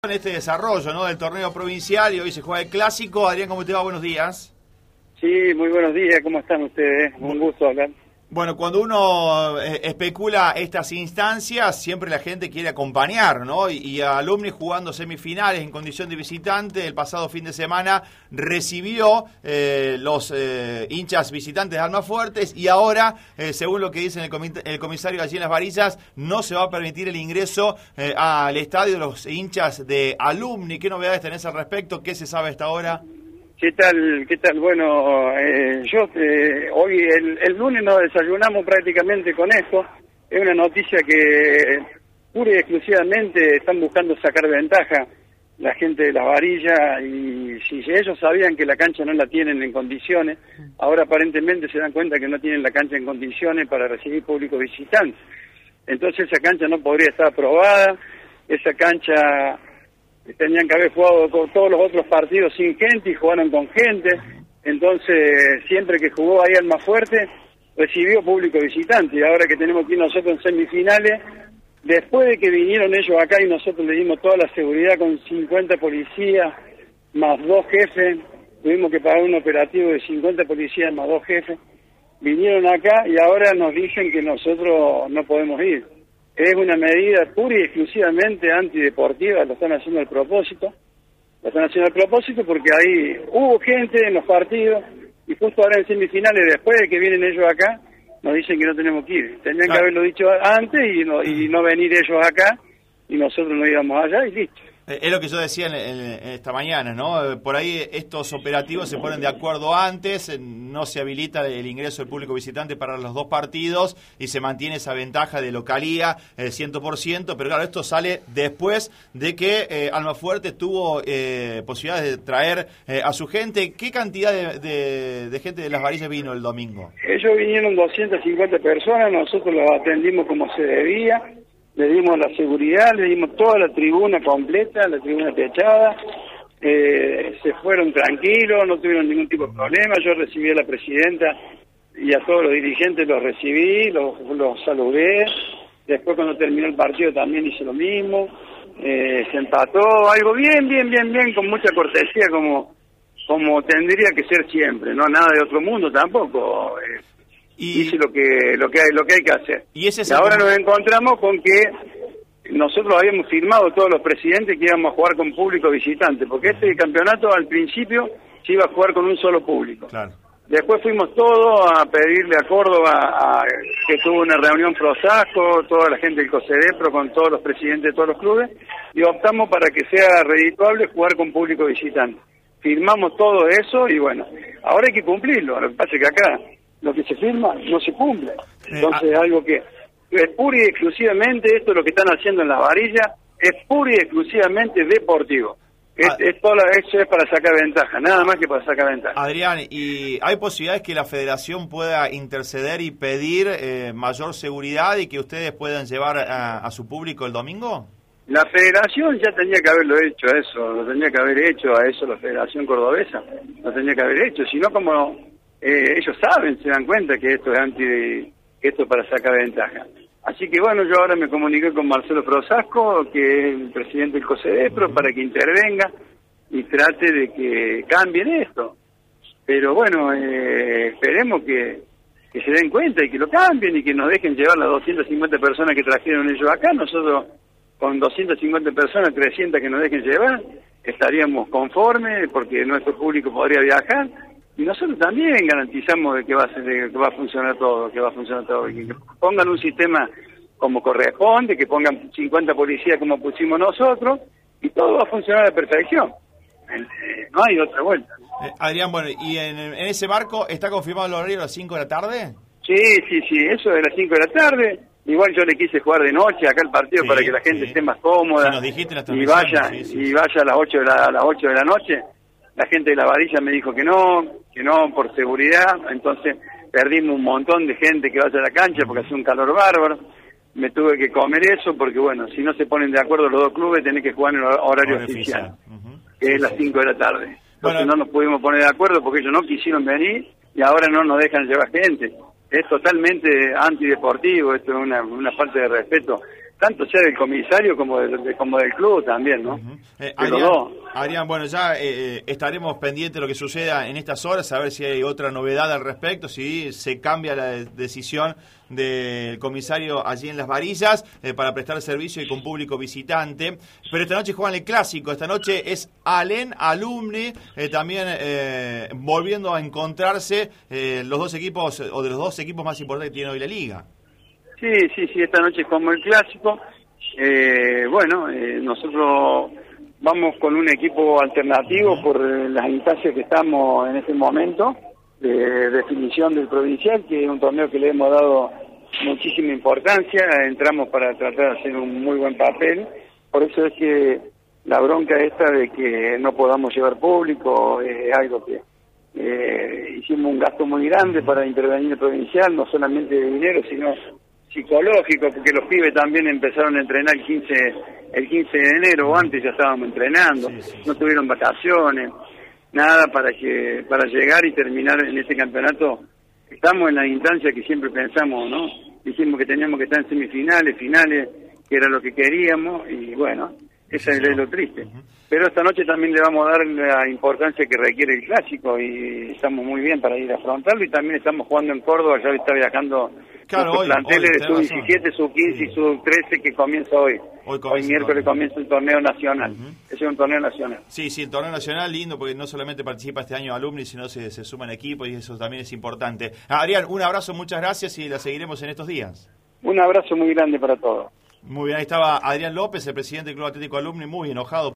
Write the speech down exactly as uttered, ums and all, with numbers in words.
En este desarrollo, ¿no?, del torneo provincial, y hoy se juega el clásico. Adrián, ¿cómo te va? Buenos días. Sí, muy buenos días, ¿cómo están ustedes? Un gusto hablar. Bueno, cuando uno eh, especula estas instancias, siempre la gente quiere acompañar, ¿no? Y, y Alumni, jugando semifinales en condición de visitante, el pasado fin de semana recibió eh, los eh, hinchas visitantes de Almafuertes, y ahora, eh, según lo que dice el, comi- el comisario allí en Las Varillas, no se va a permitir el ingreso eh, al estadio de los hinchas de Alumni. ¿Qué novedades tenés al respecto? ¿Qué se sabe hasta ahora? ¿Qué tal? ¿Qué tal? Bueno, eh, yo eh, hoy, el, el lunes nos desayunamos prácticamente con esto. Es una noticia que pura y exclusivamente están buscando sacar ventaja la gente de Las Varillas, y si ellos sabían que la cancha no la tienen en condiciones, ahora aparentemente se dan cuenta que no tienen la cancha en condiciones para recibir público visitante. Entonces esa cancha no podría estar aprobada, esa cancha... Tenían que haber jugado con todos los otros partidos sin gente y jugaron con gente. Entonces, siempre que jugó ahí Almafuerte, recibió público visitante. Y ahora que tenemos que ir nosotros en semifinales, después de que vinieron ellos acá y nosotros le dimos toda la seguridad con cincuenta policías más dos jefes, tuvimos que pagar un operativo de cincuenta policías más dos jefes, vinieron acá y ahora nos dicen que nosotros no podemos ir. Es una medida pura y exclusivamente antideportiva, lo están haciendo al propósito, lo están haciendo al propósito porque ahí hubo gente en los partidos, y justo ahora en semifinales, después de que vienen ellos acá, nos dicen que no tenemos que ir. Tenían que haberlo dicho antes y no, y no venir ellos acá, y nosotros no íbamos allá y listo. Es lo que yo decía en, en, en esta mañana, ¿no? Por ahí estos operativos se ponen de acuerdo antes, no se habilita el ingreso del público visitante para los dos partidos y se mantiene esa ventaja de localía eh, cien por ciento, pero claro, esto sale después de que eh, Almafuerte tuvo eh, posibilidades de traer eh, a su gente. ¿Qué cantidad de, de, de gente de Las Varillas vino el domingo? Ellos vinieron doscientas cincuenta personas, nosotros los atendimos como se debía. Le dimos la seguridad, le dimos toda la tribuna completa, la tribuna techada, eh, se fueron tranquilos, no tuvieron ningún tipo de problema. Yo recibí a la presidenta y a todos los dirigentes, los recibí, los, los saludé. Después, cuando terminó el partido, también hice lo mismo. Eh, se empató, algo bien, bien, bien, bien, con mucha cortesía, como, como tendría que ser siempre, no nada de otro mundo tampoco. Eh, Y hice lo que lo que hay lo que hay que hacer. Y, ese y ahora nos encontramos con que nosotros habíamos firmado, todos los presidentes, que íbamos a jugar con público visitante, porque este campeonato al principio se iba a jugar con un solo público. Claro. Después fuimos todos a pedirle a Córdoba, a, que tuvo una reunión Prosasco, toda la gente del COSEDEPRO, con todos los presidentes de todos los clubes, y optamos para que sea redituable jugar con público visitante. Firmamos todo eso y bueno, ahora hay que cumplirlo. Lo que pasa es que acá lo que se firma no se cumple. Entonces es algo que es pura y exclusivamente, esto es lo que están haciendo en Las Varillas, es pura y exclusivamente deportivo. Es, ah, es toda la, eso es para sacar ventaja, nada más que para sacar ventaja. Adrián, ¿y hay posibilidades que la federación pueda interceder y pedir eh, mayor seguridad y que ustedes puedan llevar a, a su público el domingo? La federación ya tenía que haberlo hecho, eso, lo tenía que haber hecho a eso la Federación Cordobesa, lo tenía que haber hecho, sino como... Eh, ellos saben, se dan cuenta que esto es anti, que esto es para sacar ventaja. Así que bueno, yo ahora me comuniqué con Marcelo Prosasco, que es el presidente del COSEDEPRO, para que intervenga y trate de que cambien esto. Pero bueno, eh, esperemos que, que se den cuenta y que lo cambien y que nos dejen llevar las doscientas cincuenta personas que trajeron ellos acá. Nosotros con doscientas cincuenta personas, trescientas que nos dejen llevar, estaríamos conformes porque nuestro público podría viajar. Y nosotros también garantizamos de que va a ser, de que va a funcionar todo, que va a funcionar todo, y que pongan un sistema como corresponde, que pongan cincuenta policías como pusimos nosotros, y todo va a funcionar a la perfección. Eh, no hay otra vuelta. Eh, Adrián, bueno, ¿y en, en ese marco está confirmado el horario a las cinco de la tarde? Sí, sí, sí, eso de las cinco de la tarde. Igual yo le quise jugar de noche acá el partido, sí, para que la gente sí. esté más cómoda, sí, nos dijiste la y vaya sí, sí, y sí. vaya a las ocho de la, a las ocho de la noche. La gente de La Varilla me dijo que no, que no por seguridad, entonces perdimos un montón de gente que vaya a la cancha porque hace un calor bárbaro. Me tuve que comer eso porque, bueno, si no se ponen de acuerdo los dos clubes, tenés que jugar en el horario, horario oficial, oficial. Uh-huh. que sí, es las cinco sí. de la tarde. Entonces bueno, no nos pudimos poner de acuerdo porque ellos no quisieron venir y ahora no nos dejan llevar gente. Es totalmente antideportivo, esto es una, una falta de respeto tanto sea del comisario como del, de, como del club también, ¿no? Uh-huh. eh, de Adrián, los dos. Adrián, bueno, ya eh, estaremos pendientes de lo que suceda en estas horas, a ver si hay otra novedad al respecto, si se cambia la decisión del comisario allí en Las Varillas eh, para prestar servicio y con público visitante. Pero esta noche juegan el clásico, esta noche es Alén, Alumni, eh, también eh, volviendo a encontrarse eh, los dos equipos, o de los dos equipos más importantes que tiene hoy la liga. Sí, sí, sí, esta noche es como el clásico. Eh, bueno, eh, nosotros vamos con un equipo alternativo uh-huh. por eh, las instancias que estamos en este momento de definición del provincial, que es un torneo que le hemos dado muchísima importancia. Entramos para tratar de hacer un muy buen papel, por eso es que la bronca esta de que no podamos llevar público es algo que eh, hicimos un gasto muy grande para intervenir en el provincial, no solamente de dinero, sino psicológico, porque los pibes también empezaron a entrenar el quince, el quince de enero, o antes ya estábamos entrenando, sí, sí, sí. No tuvieron vacaciones, nada para que para llegar y terminar en este campeonato. Estamos en la instancia que siempre pensamos, ¿no? Dijimos que teníamos que estar en semifinales, finales, que era lo que queríamos, y bueno, esa es lo triste. Uh-huh. Pero esta noche también le vamos a dar la importancia que requiere el clásico, y estamos muy bien para ir a afrontarlo, y también estamos jugando en Córdoba, ya está viajando claro, los hoy, planteles hoy, de sub diecisiete, sub quince sí. y sub trece que comienza hoy. Hoy, hoy miércoles comienza el torneo nacional. Uh-huh. Ese es un torneo nacional. Sí, sí, el torneo nacional lindo porque no solamente participa este año Alumni, sino se, se suman equipos y eso también es importante. Adrián, un abrazo, muchas gracias y la seguiremos en estos días. Un abrazo muy grande para todos. Muy bien, ahí estaba Adrián López, el presidente del Club Atlético Alumni, muy enojado.